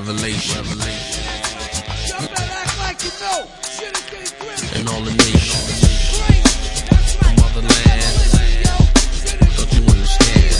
Revelation. Y'all better act like you know. Shit is getting gritty. And all the nations. That's right. Motherland. Don't you understand?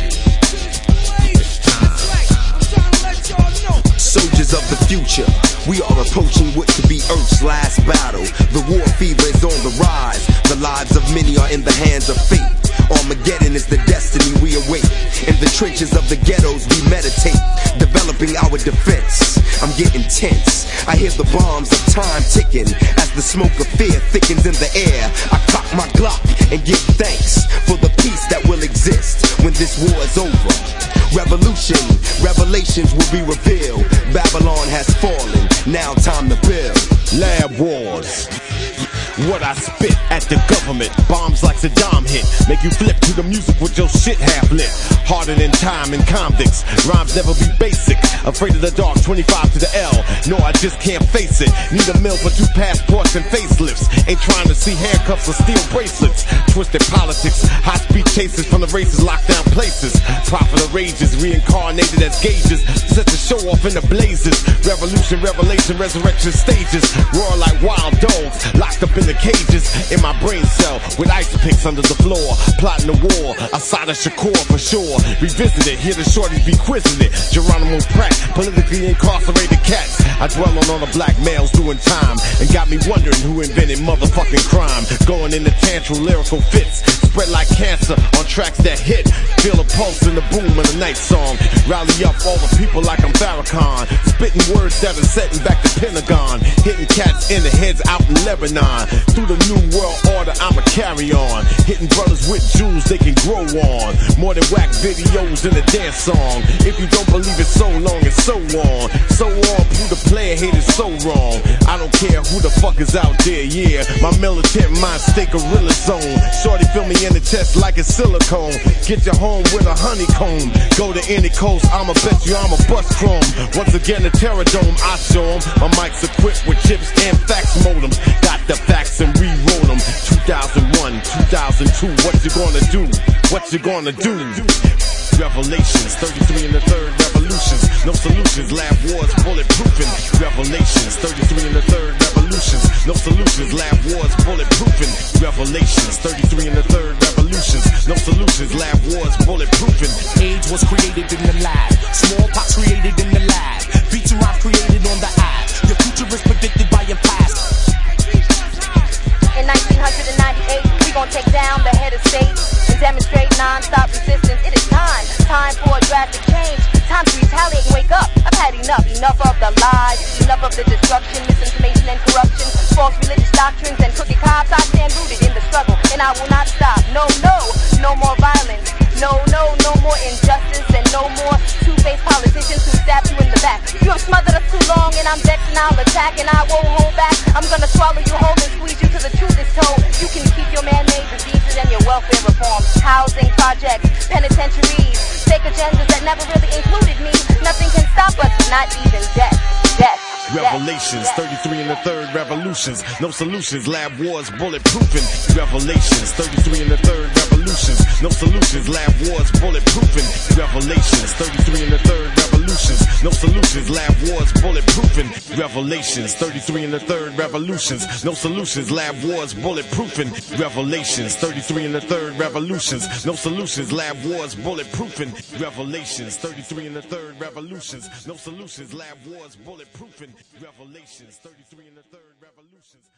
It's time. That's right. I'm trying to let y'all know. Soldiers of the future, we are approaching what to be Earth's last battle. The war fever is on the rise. The lives of many are in the hands of fate. Armageddon is the destiny we await. In the trenches of the ghettos we meditate, developing our defense. I'm getting tense. I hear the bombs of time ticking as the smoke of fear thickens in the air. I cock my Glock and give thanks for the peace that will exist when this war is over. Revolution, revelations will be revealed. Babylon has fallen, now time to build. Lab wars. What I spit at the government, bombs like Saddam hit, make you flip to the music with your shit half lit. Harder than time and convicts, rhymes never be basic. Afraid of the dark, 25 to the L. No, I just can't face it. Need a mill for 2 passports and facelifts. Ain't trying to see handcuffs or steel bracelets. Twisted politics, high-speed chases from the races, lockdown places. Prophet of rages, reincarnated as gauges. Set the show off in the blazes. Revolution, revelation, resurrection stages. Roar like wild dogs, locked up in the cages. In my brain cell, with ice picks under the floor. Plotting the war, Assata Shakur for sure. Revisit it, hear the shorties be quizzing it. Geronimo Pratt, politically incarcerated cats. I dwell on all the black males doing time, and got me wondering who invented motherfucking crime. Going into tantrum lyrical fits, spread like cancer on tracks that hit. Feel a pulse in the boom of the night song. Rally up all the people like I'm Farrakhan, spitting words that are setting back the Pentagon. Hitting cats in the heads out in Lebanon. Through the new world order I'ma carry on. Hitting brothers with jewels they can grow on. More than whack videos in a dance song. If you don't believe it, so long and so on. So on, prove the player haters so wrong. I don't care who the fuck is out there, yeah. My militant mind stay gorilla zone. Shorty feel me in the chest like it's silicone. Get your home with a honeycomb. Go to any coast, I'ma bet you I'm a bust chrome. Once again the Terror Dome, I show 'em. My mic's equipped with chips and fax modems. Got the facts and rewrote them. 2001, 2002, what you gonna do? What you gonna do? Revelations, 33 in the third revolutions. No solutions, lab wars, bulletproofing. Revelations, 33 in the third revolutions. No solutions, lab wars, bulletproofing. Revelations, 33 in the third revolutions. No solutions, lab wars, bulletproofing. AIDS was created in the lab. Smallpox created in the lab. Beats and rhymes created on the app. Your future is predicted by your past. In 1998, we gon' take down the head of state and demonstrate non-stop resistance. It is time for a drastic change. Time to retaliate and wake up. I've had enough of the lies, enough of the destruction, misinformation and corruption, false religious doctrines and crooked cops. I stand rooted in the struggle and I will not stop. No more violence. No more injustice and no more two-faced politicians who stab you in the back. You have smothered us too long and I'm vexed and I'll attack and I won't hold back. I'm gonna swallow you whole and squeeze you till the truth is told. You can keep your man-made diseases and your welfare reform, housing projects, penitentiaries, fake agendas that never really included me. Nothing can stop us, not even death. Revelations, 33 in the third revolutions. No solutions, lab wars, bulletproofing. Revelations, 33 in the third revolutions. No solutions, lab wars, bulletproofing. Revelations, 33 in the third revolutions. No solutions, lab wars, bulletproofing. Revelations, 33 in the third revolutions. No solutions, lab wars, bulletproofing. Revelations, 33 in the third revolutions. No solutions, lab wars, bulletproofing. Revelations, 33 in the third revolutions. No solutions, lab wars, bulletproofing. Revelations, 33 in the third revolutions.